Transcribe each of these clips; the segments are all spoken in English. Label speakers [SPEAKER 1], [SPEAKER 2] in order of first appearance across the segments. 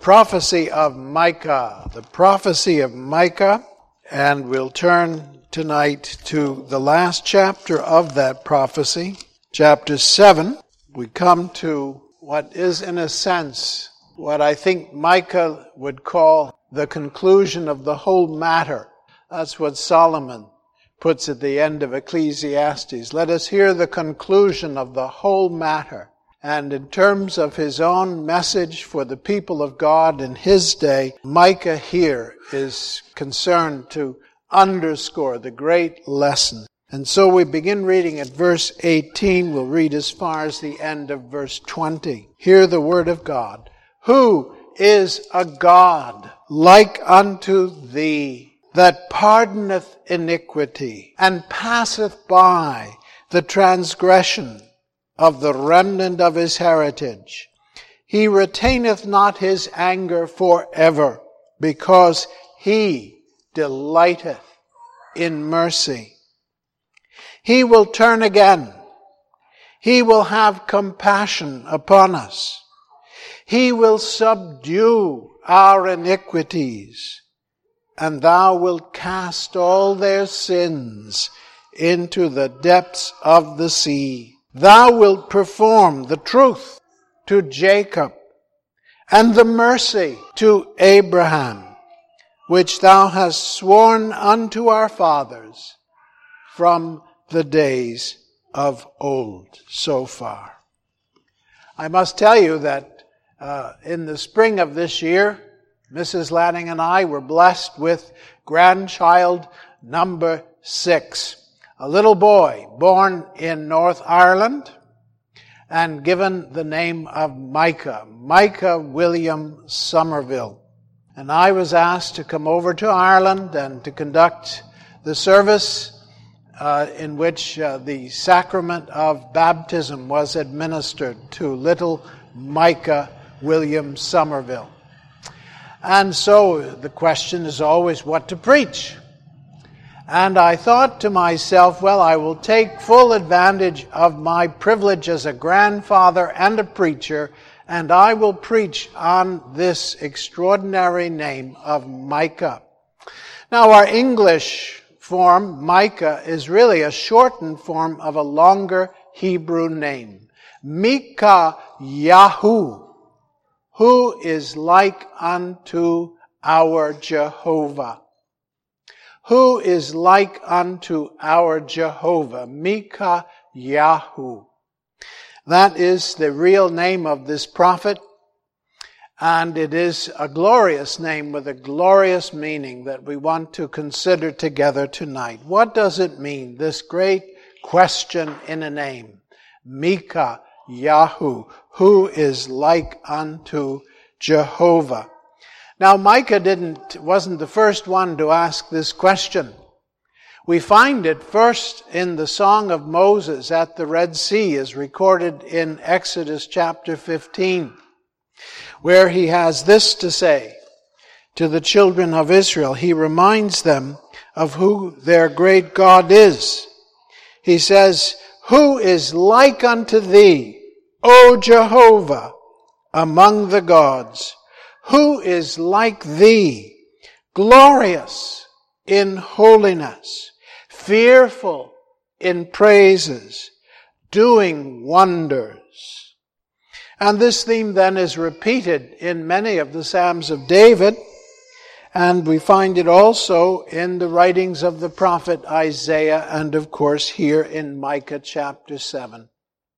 [SPEAKER 1] prophecy of Micah. The prophecy of Micah. And we'll turn tonight to the last chapter of that prophecy. Chapter 7. We come to what is, in a sense, what I think Micah would call the conclusion of the whole matter. That's what Solomon puts at the end of Ecclesiastes. Let us hear the conclusion of the whole matter. And in terms of his own message for the people of God in his day, Micah here is concerned to underscore the great lesson. And so we begin reading at verse 18. We'll read as far as the end of verse 20. Hear the word of God. Who is a God like unto thee, that pardoneth iniquity, and passeth by the transgression of the remnant of his heritage? He retaineth not his anger forever, because he delighteth in mercy. He will turn again. He will have compassion upon us. He will subdue our iniquities, and thou wilt cast all their sins into the depths of the sea. Thou wilt perform the truth to Jacob, and the mercy to Abraham, which thou hast sworn unto our fathers from the days of old. So far. I must tell you that in the spring of this year, Mrs. Lanning and I were blessed with grandchild number 6. A little boy born in North Ireland and given the name of Micah William Somerville. And I was asked to come over to Ireland and to conduct the service in which the sacrament of baptism was administered to little Micah William Somerville. And so the question is always what to preach. And I thought to myself, well, I will take full advantage of my privilege as a grandfather and a preacher, and I will preach on this extraordinary name of Micah. Now, our English form, Micah, is really a shortened form of a longer Hebrew name. Mikayahu, who is like unto our Jehovah. Who is like unto our Jehovah? Mikayahu. That is the real name of this prophet, and it is a glorious name with a glorious meaning that we want to consider together tonight. What does it mean, this great question in a name? Mikayahu, who is like unto Jehovah. Now, Micah wasn't the first one to ask this question. We find it first in the Song of Moses at the Red Sea, as recorded in Exodus chapter 15, where he has this to say to the children of Israel. He reminds them of who their great God is. He says, who is like unto thee, O Jehovah, among the gods? Who is like thee, glorious in holiness, fearful in praises, doing wonders? And this theme then is repeated in many of the Psalms of David, and we find it also in the writings of the prophet Isaiah, and of course here in Micah chapter 7.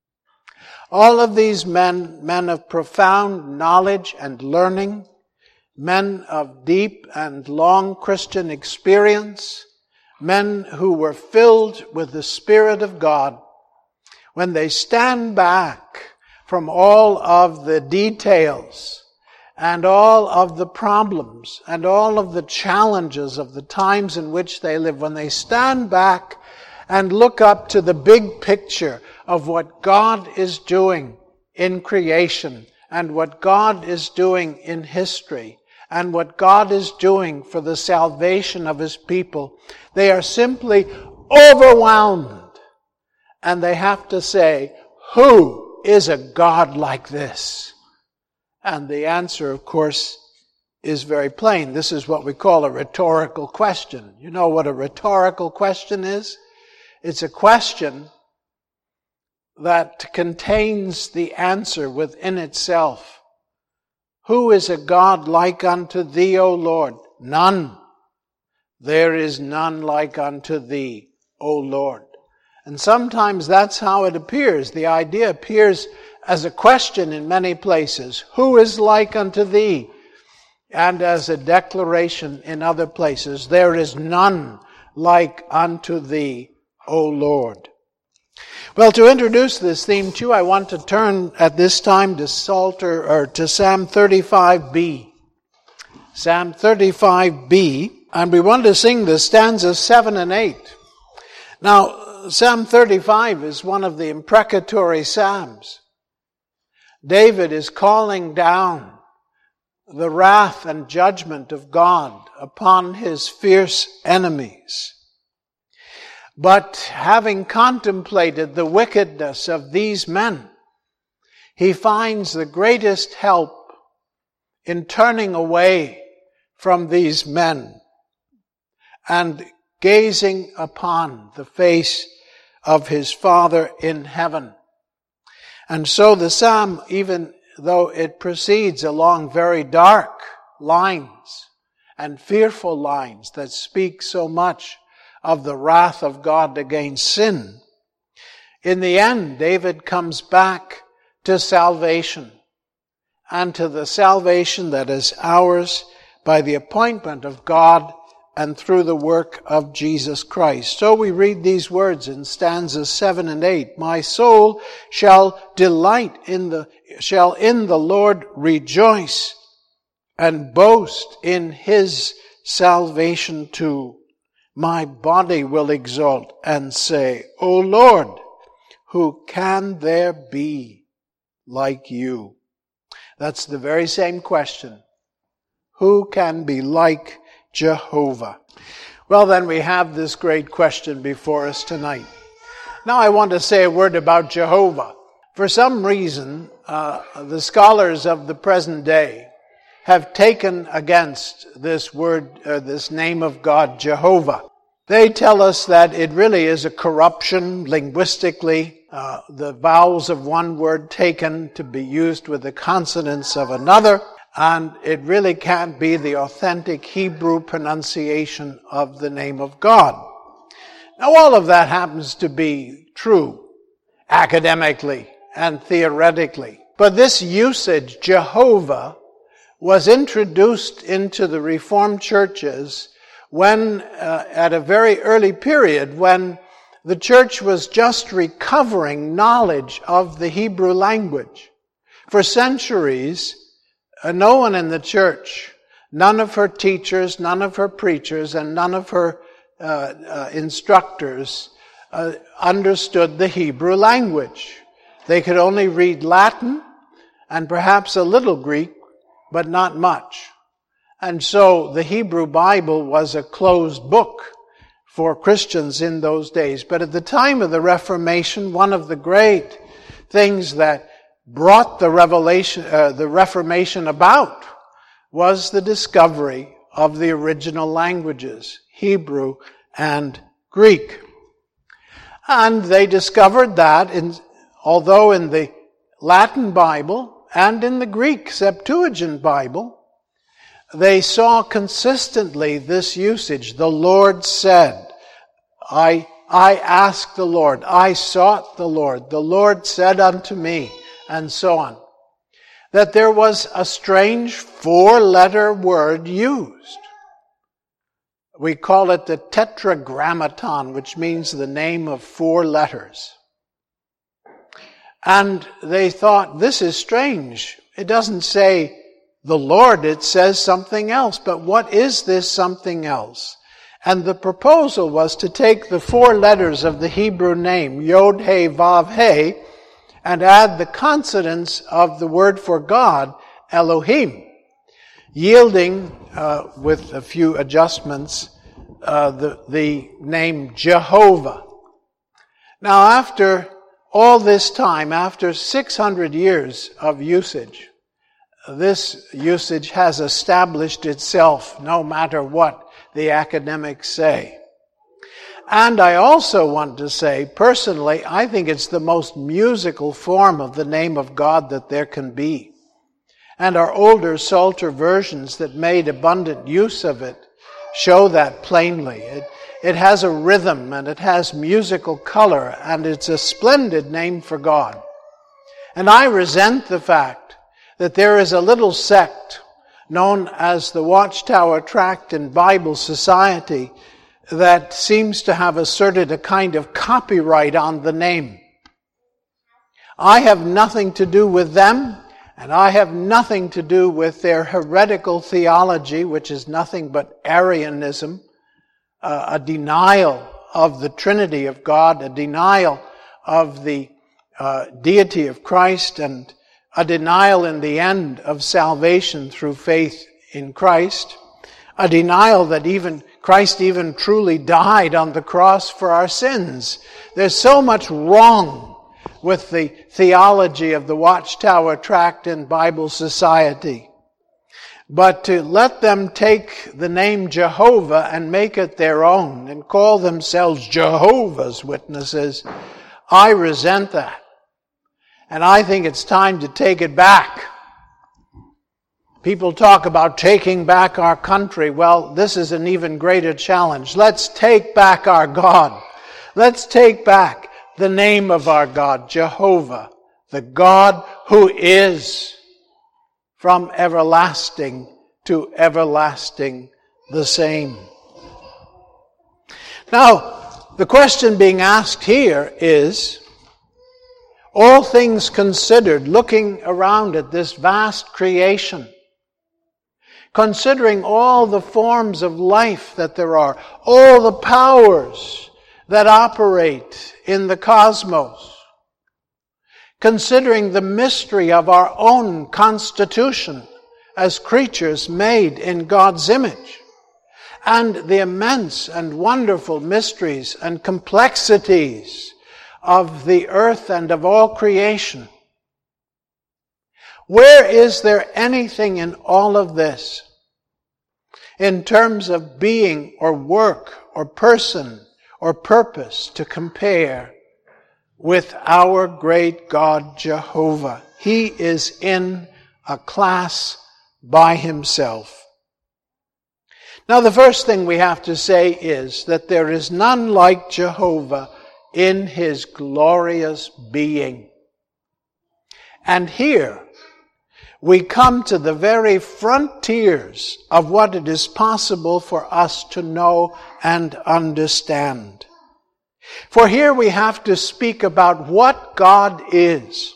[SPEAKER 1] All of these men of profound knowledge and learning, men of deep and long Christian experience, men who were filled with the Spirit of God, when they stand back from all of the details and all of the problems and all of the challenges of the times in which they live, when they stand back and look up to the big picture of what God is doing in creation and what God is doing in history and what God is doing for the salvation of His people, they are simply overwhelmed. And they have to say, who is a God like this? And the answer, of course, is very plain. This is what we call a rhetorical question. You know what a rhetorical question is? It's a question that contains the answer within itself. Who is a God like unto thee, O Lord? None. There is none like unto thee, O Lord. And sometimes that's how it appears. The idea appears as a question in many places. Who is like unto thee? And as a declaration in other places. There is none like unto thee, O Lord. Well, to introduce this theme to you, I want to turn at this time to Psalm 35b. Psalm 35b, and we want to sing the stanzas 7 and 8. Now, Psalm 35 is one of the imprecatory psalms. David is calling down the wrath and judgment of God upon his fierce enemies. But having contemplated the wickedness of these men, he finds the greatest help in turning away from these men and gazing upon the face of his Father in heaven. And so the psalm, even though it proceeds along very dark lines and fearful lines that speak so much of the wrath of God against sin, in the end, David comes back to salvation, and to the salvation that is ours by the appointment of God and through the work of Jesus Christ. So we read these words in stanzas 7 and 8. My soul shall in the Lord rejoice, and boast in his salvation too. My body will exult and say, O Lord, who can there be like you? That's the very same question. Who can be like Jehovah? Well, then we have this great question before us tonight. Now I want to say a word about Jehovah. For some reason, the scholars of the present day have taken against this word, this name of God, Jehovah. They tell us that it really is a corruption linguistically, the vowels of one word taken to be used with the consonants of another, and it really can't be the authentic Hebrew pronunciation of the name of God. Now all of that happens to be true, academically and theoretically. But this usage, Jehovah, was introduced into the Reformed churches when, at a very early period, when the church was just recovering knowledge of the Hebrew language. For centuries, no one in the church, none of her teachers, none of her preachers, and none of her instructors understood the Hebrew language. They could only read Latin and perhaps a little Greek, but not much. And so the Hebrew Bible was a closed book for Christians in those days. But at the time of the Reformation, one of the great things that brought the Reformation about was the discovery of the original languages, Hebrew and Greek. And they discovered that although in the Latin Bible and in the Greek Septuagint Bible, they saw consistently this usage. The Lord said, I asked the Lord, I sought the Lord said unto me, and so on. That there was a strange 4-letter word used. We call it the tetragrammaton, which means the name of 4 letters. And they thought, this is strange. It doesn't say the Lord, it says something else. But what is this something else? And the proposal was to take the 4 letters of the Hebrew name, Yod, He, Vav, He, and add the consonants of the word for God, Elohim, yielding, with a few adjustments, the name Jehovah. Now, after all this time, after 600 years of usage, this usage has established itself no matter what the academics say. And I also want to say, personally, I think it's the most musical form of the name of God that there can be. And our older Psalter versions that made abundant use of it show that plainly. It has a rhythm and it has musical color, and it's a splendid name for God. And I resent the fact that there is a little sect known as the Watchtower Tract and Bible Society that seems to have asserted a kind of copyright on the name. I have nothing to do with them, and I have nothing to do with their heretical theology, which is nothing but Arianism, a denial of the Trinity of God, a denial of the deity of Christ, and a denial in the end of salvation through faith in Christ, a denial that Christ even truly died on the cross for our sins. There's so much wrong with the theology of the Watchtower Tract and Bible Society. But to let them take the name Jehovah and make it their own and call themselves Jehovah's Witnesses, I resent that. And I think it's time to take it back. People talk about taking back our country. Well, this is an even greater challenge. Let's take back our God. Let's take back the name of our God, Jehovah, the God who is from everlasting to everlasting the same. Now, the question being asked here is, all things considered, looking around at this vast creation, considering all the forms of life that there are, all the powers that operate in the cosmos, considering the mystery of our own constitution as creatures made in God's image, and the immense and wonderful mysteries and complexities of the earth and of all creation. Where is there anything in all of this, in terms of being or work or person or purpose, to compare with our great God Jehovah? He is in a class by himself. Now, the first thing we have to say is that there is none like Jehovah in his glorious being. And here we come to the very frontiers of what it is possible for us to know and understand. For here we have to speak about what God is.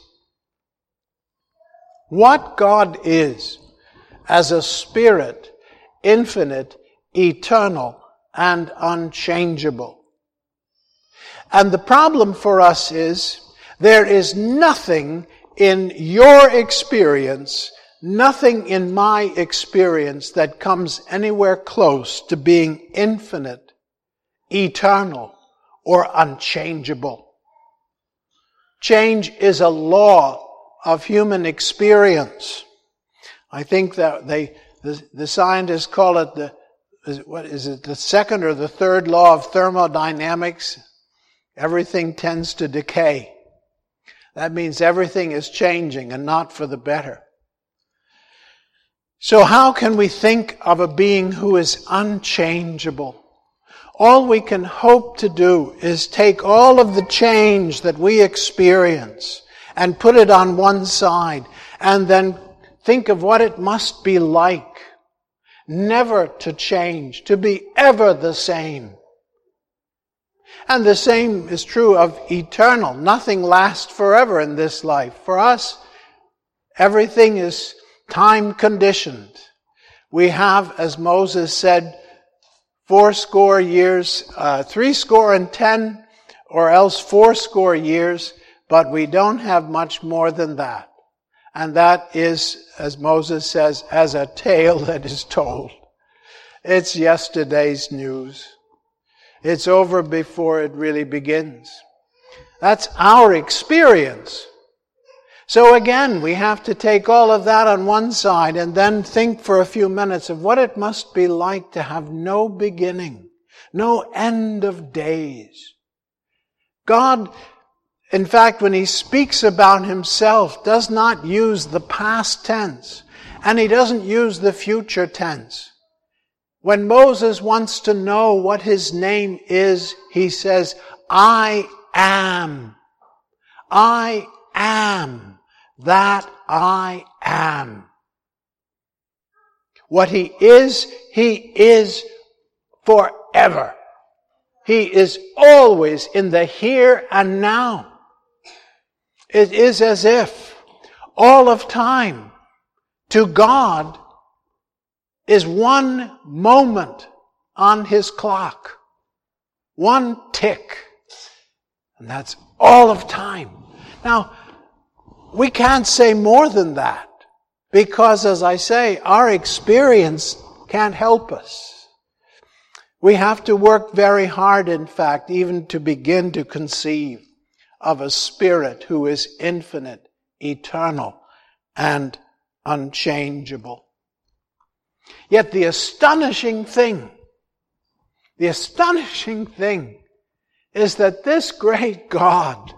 [SPEAKER 1] What God is as a spirit, infinite, eternal, and unchangeable. And the problem for us is, there is nothing in your experience, nothing in my experience that comes anywhere close to being infinite, eternal, or unchangeable. Change is a law of human experience. I think that the scientists call it the second or the third law of thermodynamics. Everything tends to decay. That means everything is changing and not for the better. So how can we think of a being who is unchangeable? All we can hope to do is take all of the change that we experience and put it on one side, and then think of what it must be like never to change, to be ever the same. And the same is true of eternal. Nothing lasts forever in this life. For us, everything is time conditioned. We have, as Moses said, 80 years, 70, or else 80 years, but we don't have much more than that. And that is, as Moses says, as a tale that is told. It's yesterday's news. It's over before it really begins. That's our experience. So again, we have to take all of that on one side and then think for a few minutes of what it must be like to have no beginning, no end of days. God, in fact, when He speaks about Himself, does not use the past tense, and He doesn't use the future tense. When Moses wants to know what his name is, he says, I am. I am that I am. What He is forever. He is always in the here and now. It is as if all of time to God is one moment on His clock. One tick. And that's all of time. Now, we can't say more than that because, as I say, our experience can't help us. We have to work very hard, in fact, even to begin to conceive of a Spirit who is infinite, eternal, and unchangeable. Yet the astonishing thing is that this great God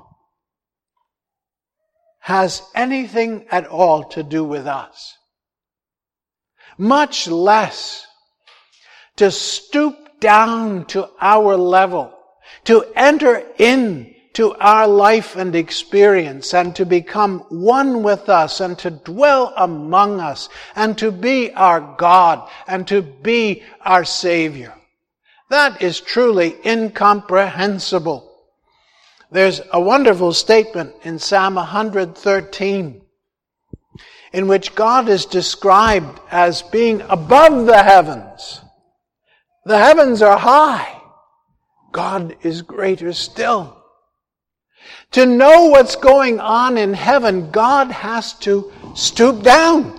[SPEAKER 1] has anything at all to do with us. Much less to stoop down to our level, to enter into our life and experience, and to become one with us, and to dwell among us, and to be our God, and to be our Savior. That is truly incomprehensible. There's a wonderful statement in Psalm 113 in which God is described as being above the heavens. The heavens are high. God is greater still. To know what's going on in heaven, God has to stoop down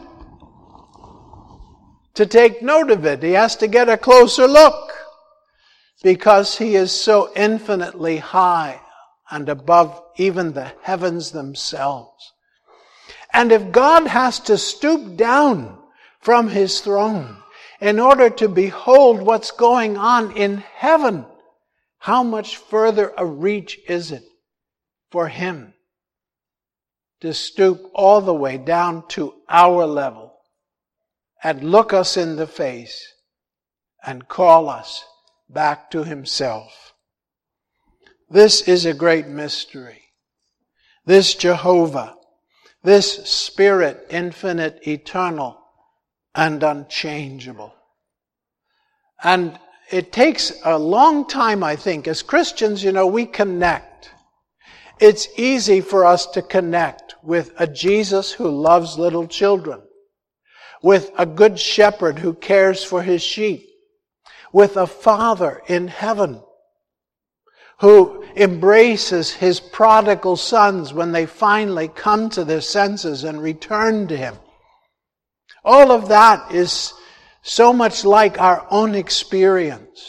[SPEAKER 1] to take note of it. He has to get a closer look because He is so infinitely high and above even the heavens themselves. And if God has to stoop down from His throne in order to behold what's going on in heaven, how much further a reach is it for Him to stoop all the way down to our level and look us in the face and call us back to Himself. This is a great mystery. This Jehovah, this Spirit, infinite, eternal, and unchangeable. And it takes a long time, I think. As Christians, we connect. It's easy for us to connect with a Jesus who loves little children, with a good shepherd who cares for his sheep, with a Father in heaven who embraces His prodigal sons when they finally come to their senses and return to Him. All of that is so much like our own experience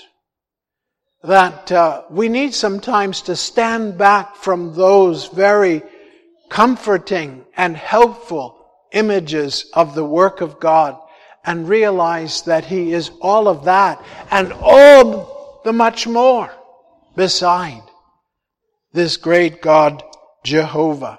[SPEAKER 1] that we need sometimes to stand back from those very comforting and helpful images of the work of God and realize that He is all of that and all the much more beside this great God, Jehovah.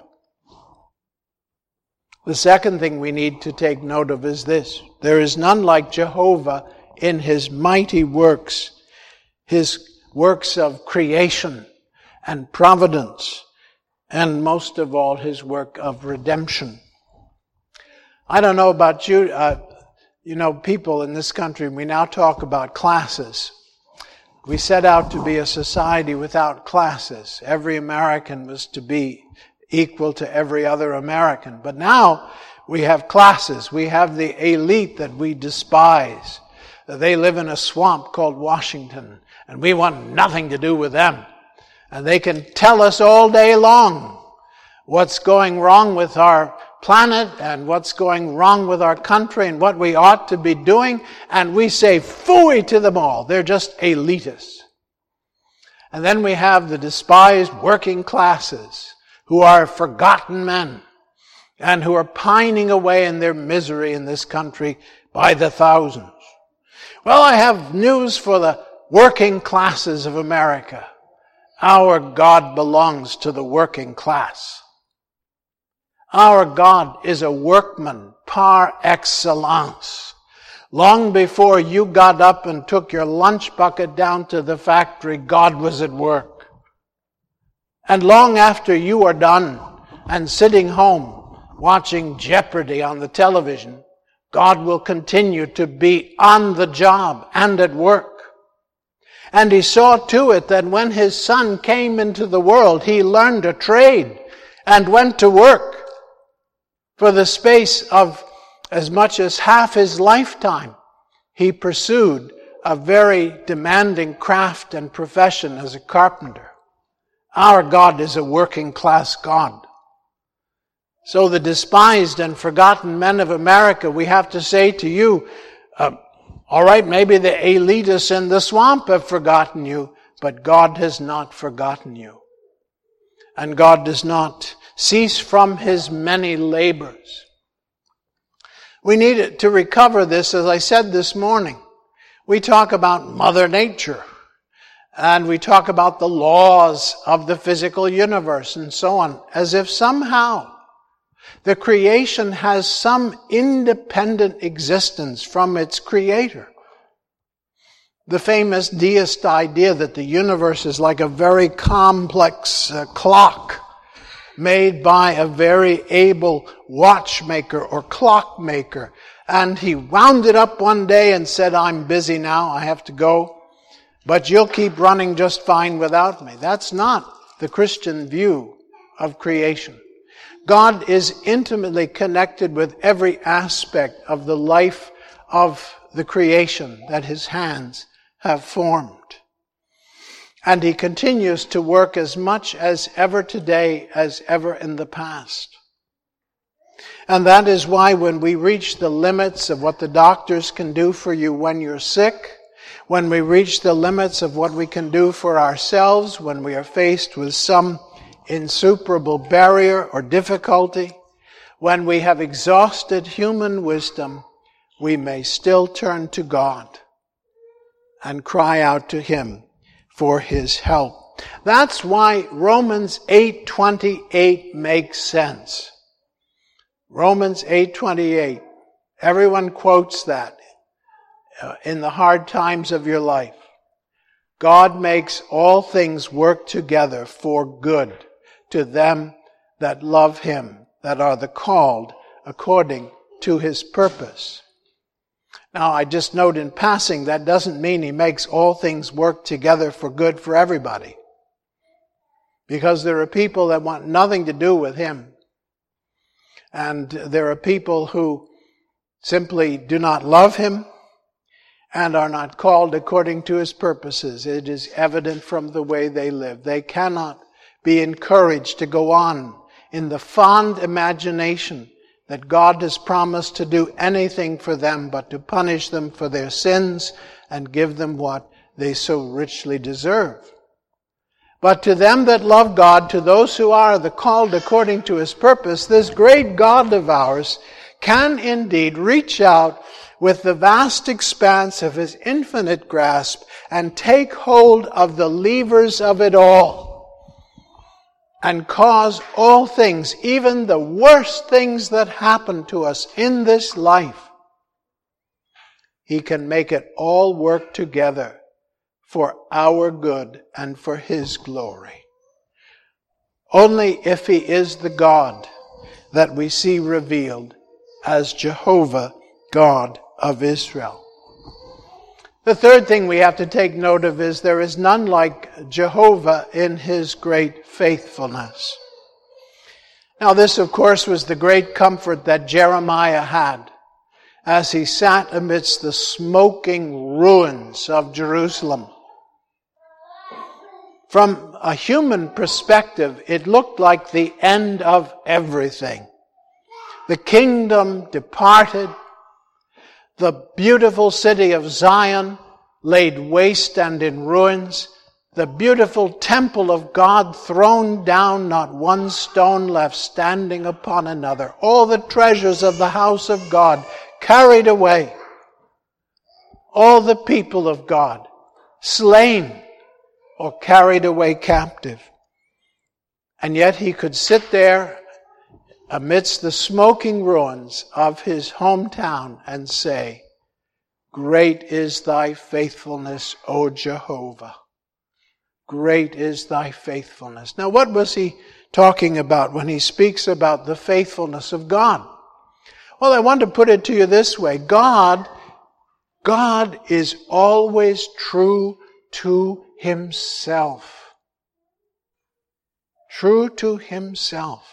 [SPEAKER 1] The second thing we need to take note of is this. There is none like Jehovah in His mighty works, His works of creation and providence, and most of all, His work of redemption. I don't know about you, people in this country, we now talk about classes. We set out to be a society without classes. Every American was to be equal to every other American. But now we have classes. We have the elite that we despise. They live in a swamp called Washington, and we want nothing to do with them. And they can tell us all day long what's going wrong with our planet and what's going wrong with our country and what we ought to be doing, and we say phooey to them all. They're just elitists. And then we have the despised working classes who are forgotten men and who are pining away in their misery in this country by the thousands. Well, I have news for the working classes of America. Our God belongs to the working class. Our God is a workman par excellence. Long before you got up and took your lunch bucket down to the factory, God was at work. And long after you are done and sitting home watching Jeopardy on the television, God will continue to be on the job and at work. And he saw to it that when his son came into the world, he learned a trade and went to work for the space of as much as half his lifetime. He pursued a very demanding craft and profession as a carpenter. Our God is a working class God. So the despised and forgotten men of America, we have to say to you, all right, maybe the elitists in the swamp have forgotten you, but God has not forgotten you. And God does not cease from his many labors. We need to recover this, as I said this morning. We talk about Mother Nature, and we talk about the laws of the physical universe and so on, as if somehow the creation has some independent existence from its creator. The famous deist idea that the universe is like a very complex clock made by a very able watchmaker or clockmaker. And he wound it up one day and said, I'm busy now, I have to go, but you'll keep running just fine without me. That's not the Christian view of creation. God is intimately connected with every aspect of the life of the creation that his hands have formed. And he continues to work as much as ever today as ever in the past. And that is why when we reach the limits of what the doctors can do for you when you're sick, when we reach the limits of what we can do for ourselves, when we are faced with some insuperable barrier or difficulty, when we have exhausted human wisdom, we may still turn to God and cry out to him for his help. That's why Romans 8:28 makes sense. Romans 8:28. Everyone quotes that in the hard times of your life. God makes all things work together for good to them that love him, that are the called according to his purpose. Now, I just note in passing, that doesn't mean he makes all things work together for good for everybody. Because there are people that want nothing to do with him. And there are people who simply do not love him and are not called according to his purposes. It is evident from the way they live. They cannot be encouraged to go on in the fond imagination that God has promised to do anything for them but to punish them for their sins and give them what they so richly deserve. But to them that love God, to those who are the called according to his purpose, this great God of ours can indeed reach out with the vast expanse of his infinite grasp and take hold of the levers of it all and cause all things, even the worst things that happen to us in this life, he can make it all work together for our good and for his glory. Only if he is the God that we see revealed as Jehovah, God of Israel. The third thing we have to take note of is there is none like Jehovah in his great faithfulness. Now this, of course, was the great comfort that Jeremiah had as he sat amidst the smoking ruins of Jerusalem. From a human perspective, it looked like the end of everything. The kingdom departed. The beautiful city of Zion laid waste and in ruins. the beautiful temple of God thrown down, not one stone left standing upon another. All the treasures of the house of God carried away. All the people of God slain or carried away captive. And yet he could sit there amidst the smoking ruins of his hometown and say, "Great is thy faithfulness, O Jehovah. Great is thy faithfulness." Now, what was he talking about when he speaks about the faithfulness of God? Well, I want to put it to you this way. God is always true to himself. True to himself.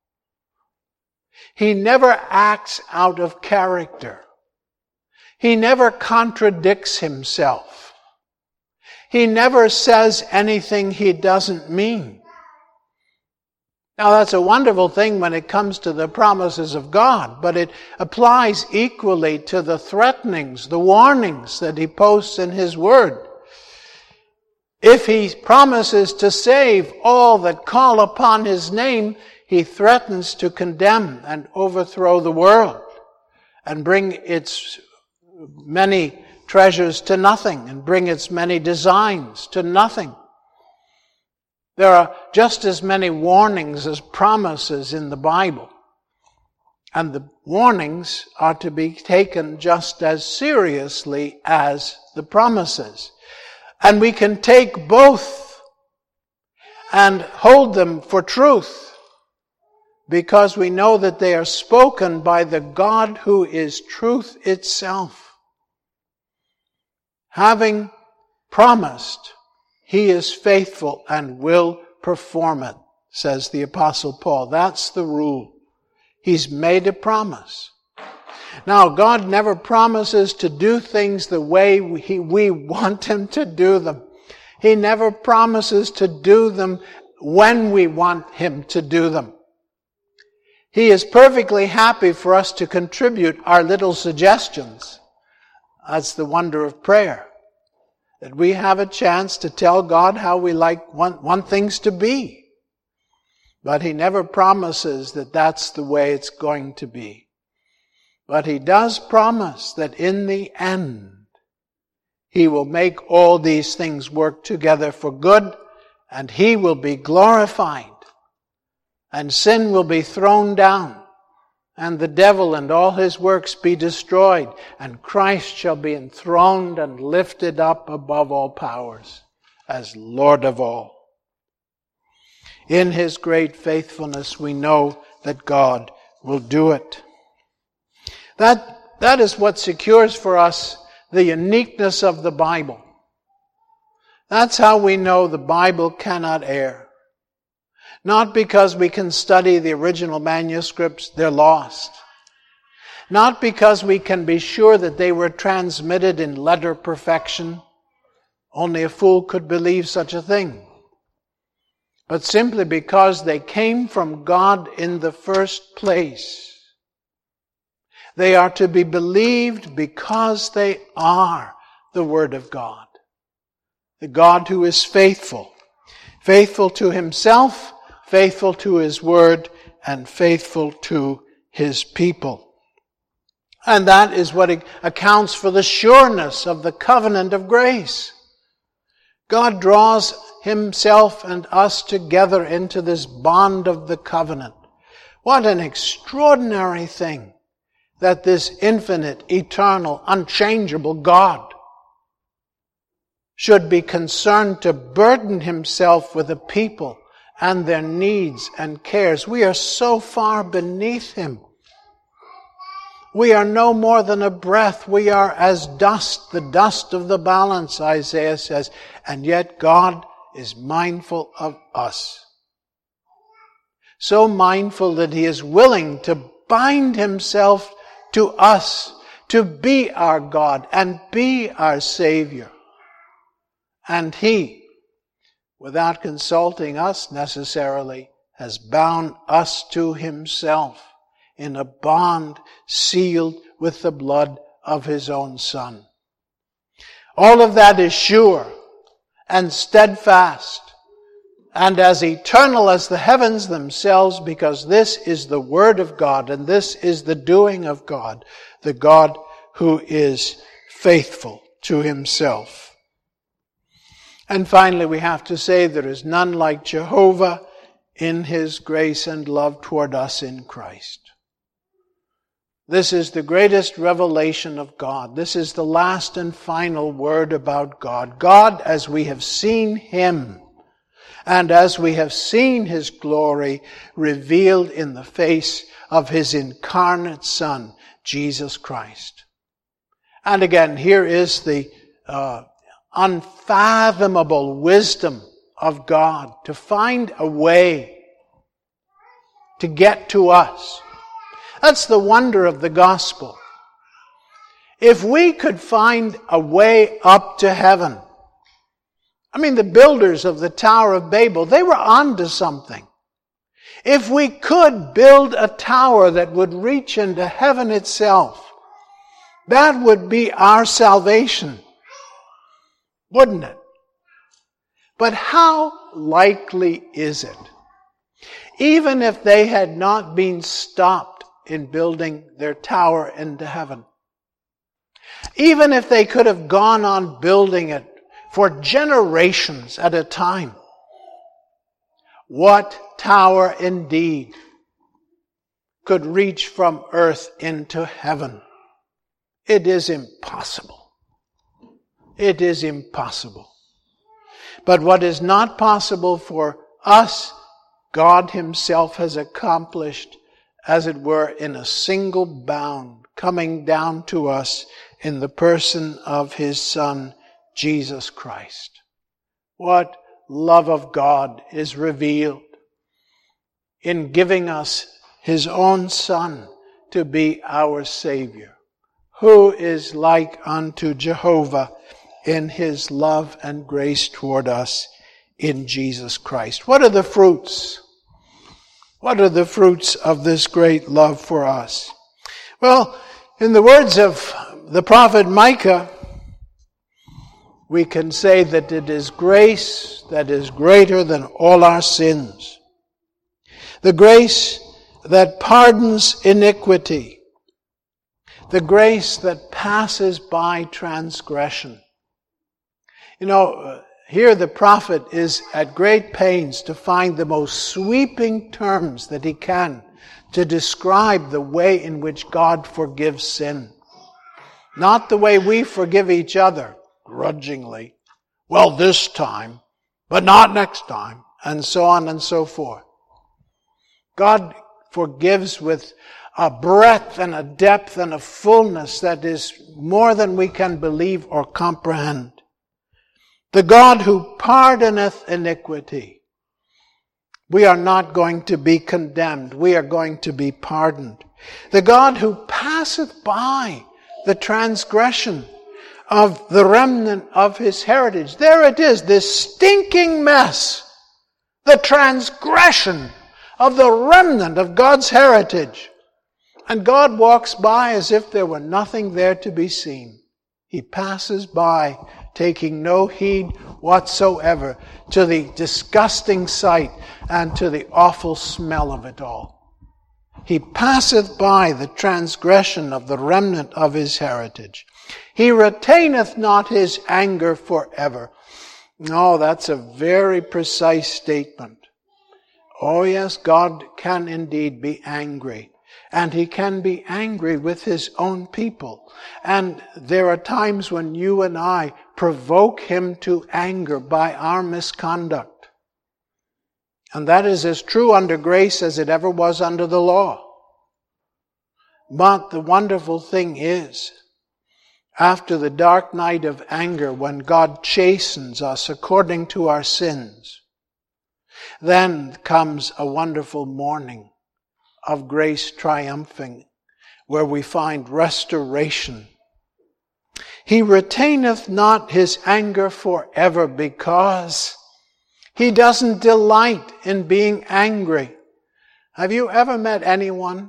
[SPEAKER 1] He never acts out of character. He never contradicts himself. He never says anything he doesn't mean. Now, that's a wonderful thing when it comes to the promises of God, but it applies equally to the threatenings, the warnings that he posts in his word. If he promises to save all that call upon his name, he threatens to condemn and overthrow the world and bring its many treasures to nothing and bring its many designs to nothing. There are just as many warnings as promises in the Bible. And the warnings are to be taken just as seriously as the promises. And we can take both and hold them for truth because we know that they are spoken by the God who is truth itself. Having promised, he is faithful and will perform it, says the Apostle Paul. That's the rule. He's made a promise. Now, God never promises to do things the way we want him to do them. He never promises to do them when we want him to do them. He is perfectly happy for us to contribute our little suggestions. That's the wonder of prayer. That we have a chance to tell God how we want things to be. But he never promises that that's the way it's going to be. But he does promise that in the end, he will make all these things work together for good, and he will be glorified, and sin will be thrown down, and the devil and all his works be destroyed, and Christ shall be enthroned and lifted up above all powers as Lord of all. In his great faithfulness, we know that God will do it. That is what secures for us the uniqueness of the Bible. That's how we know the Bible cannot err. Not because we can study the original manuscripts, they're lost. Not because we can be sure that they were transmitted in letter perfection. Only a fool could believe such a thing. But simply because they came from God in the first place. They are to be believed because they are the Word of God. The God who is faithful. Faithful to himself, faithful to his Word, and faithful to his people. And that is what accounts for the sureness of the covenant of grace. God draws himself and us together into this bond of the covenant. What an extraordinary thing that this infinite, eternal, unchangeable God should be concerned to burden himself with a people and their needs and cares. We are so far beneath him. We are no more than a breath. We are as dust, the dust of the balance, Isaiah says. And yet God is mindful of us. So mindful that he is willing to bind himself to us, to be our God and be our Savior. And he, without consulting us necessarily, has bound us to himself in a bond sealed with the blood of his own Son. All of that is sure and steadfast and as eternal as the heavens themselves, because this is the word of God and this is the doing of God, the God who is faithful to himself. And finally, we have to say there is none like Jehovah in his grace and love toward us in Christ. This is the greatest revelation of God. This is the last and final word about God. God, as we have seen him, and as we have seen his glory revealed in the face of his incarnate Son, Jesus Christ. And again, here is the unfathomable wisdom of God to find a way to get to us. That's the wonder of the gospel. If we could find a way up to heaven, the builders of the Tower of Babel, they were onto something. If we could build a tower that would reach into heaven itself, that would be our salvation, wouldn't it? But how likely is it? Even if they had not been stopped in building their tower into heaven, even if they could have gone on building it for generations at a time, what tower indeed could reach from earth into heaven? It is impossible. It is impossible. But what is not possible for us, God himself has accomplished, as it were, in a single bound, coming down to us in the person of his Son, Jesus Christ. What love of God is revealed in giving us his own Son to be our Savior. Who is like unto Jehovah in his love and grace toward us in Jesus Christ? What are the fruits? What are the fruits of this great love for us? Well, in the words of the prophet Micah, we can say that it is grace that is greater than all our sins. The grace that pardons iniquity. The grace that passes by transgression. Here the prophet is at great pains to find the most sweeping terms that he can to describe the way in which God forgives sin. Not the way we forgive each other, grudgingly. Well, this time, but not next time, and so on and so forth. God forgives with a breadth and a depth and a fullness that is more than we can believe or comprehend. The God who pardoneth iniquity. We are not going to be condemned. We are going to be pardoned. The God who passeth by the transgression of the remnant of his heritage. There it is, this stinking mess. The transgression of the remnant of God's heritage. And God walks by as if there were nothing there to be seen. He passes by, taking no heed whatsoever to the disgusting sight and to the awful smell of it all. He passeth by the transgression of the remnant of his heritage. He retaineth not his anger forever. No, that's a very precise statement. Oh yes, God can indeed be angry. And he can be angry with his own people. And there are times when you and I provoke him to anger by our misconduct. And that is as true under grace as it ever was under the law. But the wonderful thing is, after the dark night of anger, when God chastens us according to our sins, then comes a wonderful morning of grace triumphing, where we find restoration. He retaineth not his anger forever, because he doesn't delight in being angry. Have you ever met anyone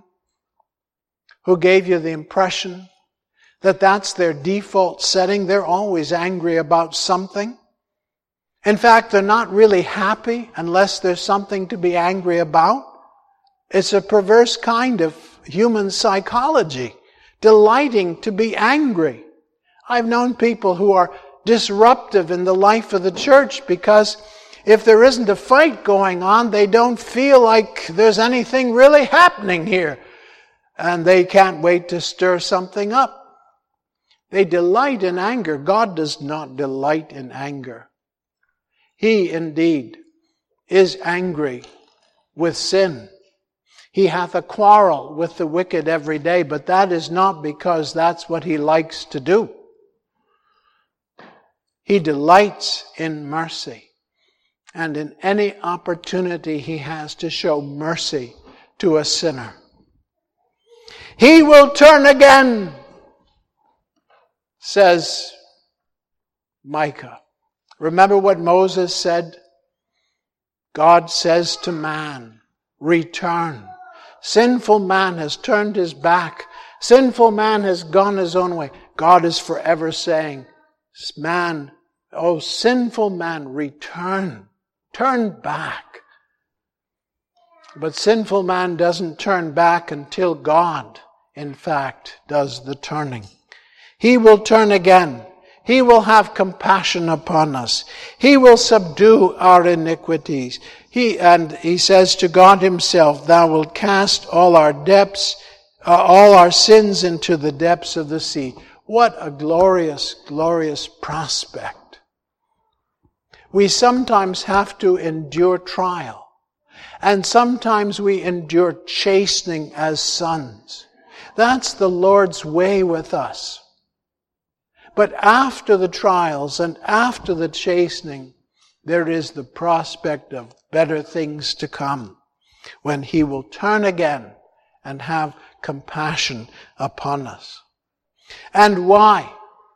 [SPEAKER 1] who gave you the impression that that's their default setting? They're always angry about something. In fact, they're not really happy unless there's something to be angry about. It's a perverse kind of human psychology, delighting to be angry. I've known people who are disruptive in the life of the church because if there isn't a fight going on, they don't feel like there's anything really happening here. And they can't wait to stir something up. They delight in anger. God does not delight in anger. He indeed is angry with sin. He hath a quarrel with the wicked every day, but that is not because that's what he likes to do. He delights in mercy. And in any opportunity he has to show mercy to a sinner. He will turn again, says Micah. Remember what Moses said? God says to man, return. Sinful man has turned his back. Sinful man has gone his own way. God is forever saying, man, oh sinful man, return. Turn back. But sinful man doesn't turn back until God, in fact, does the turning. He will turn again. He will have compassion upon us. He will subdue our iniquities. He says to God himself, thou wilt cast all our sins into the depths of the sea. What a glorious, glorious prospect. We sometimes have to endure trial. And sometimes we endure chastening as sons. That's the Lord's way with us. But after the trials and after the chastening, there is the prospect of better things to come, when he will turn again and have compassion upon us. And why?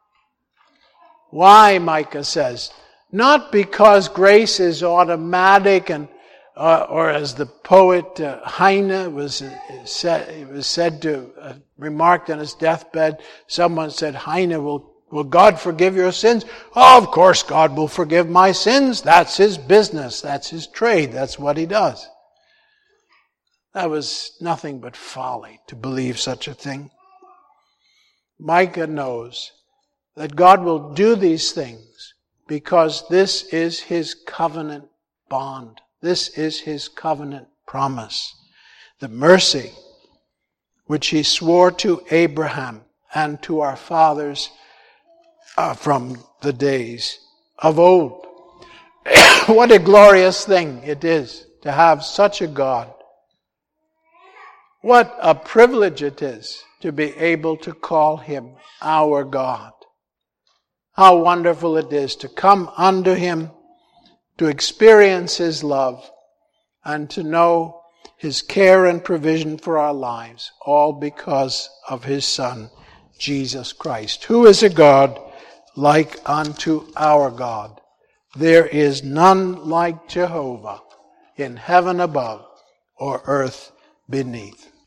[SPEAKER 1] Why, Micah says? Not because grace is automatic and or as the poet Heine was said to remarked on his deathbed, someone said, Heine, will God forgive your sins? Oh, of course God will forgive my sins. That's his business. That's his trade. That's what he does. That was nothing but folly to believe such a thing. Micah knows that God will do these things because this is his covenant bond. This is his covenant promise. The mercy which he swore to Abraham and to our fathers from the days of old. What a glorious thing it is to have such a God. What a privilege it is to be able to call him our God. How wonderful it is to come under him, to experience his love, and to know his care and provision for our lives, all because of his Son, Jesus Christ, who is a God like unto our God. There is none like Jehovah in heaven above or earth beneath.